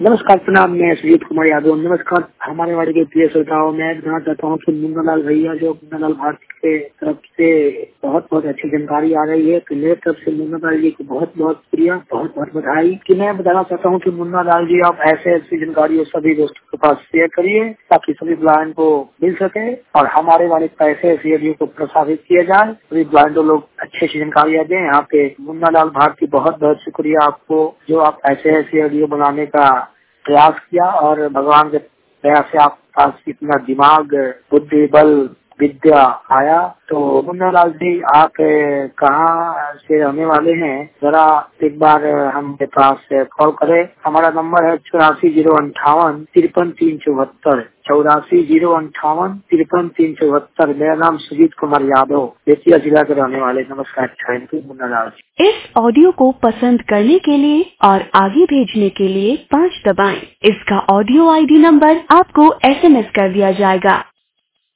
नमस्कार, प्रणाम। मैं सुजीत कुमार यादव। नमस्कार हमारे वाले के प्रिय श्रोताओं। मैं कहना चाहता हूँ कि मुन्नालाल भैया जो मुन्नालाल भारती के तरफ से बहुत बहुत अच्छी जानकारी आ रही है, तो मेरे तरफ से मुन्नालाल जी को बहुत बहुत शुक्रिया, बहुत बहुत बधाई। कि मैं बताना चाहता हूँ कि मुन्नालाल जी आप ऐसे ऐसी जानकारी सभी दोस्तों के पास शेयर करिए ताकि सभी ब्लाइंड को मिल सके और हमारे वाले पैसे रेडियो को प्रसारित किया जाए, सभी ब्लाइंड लोग अच्छी अच्छी जानकारियाँ दें। यहाँ पे मुन्नालाल भारती बहुत बहुत शुक्रिया आपको, जो आप ऐसे ऐसे रेडियो बनाने का प्रयास किया और भगवान के दया से आपके पास इतना दिमाग, बुद्धि, बल, विद्या आया। तो मुन्नालाल जी आप कहाँ से रहने वाले हैं, जरा एक बार हमारे पास कॉल करें। हमारा नंबर है 84,058,53,374 84,058,53,374। मेरा नाम सुजीत कुमार यादव, बेतिया जिला के रहने वाले। नमस्कार, थैंक यू मुन्नालाल जी। इस ऑडियो को पसंद करने के लिए और आगे भेजने के लिए 5 दबाएं। इसका ऑडियो ID नंबर आपको SMS कर दिया जाएगा।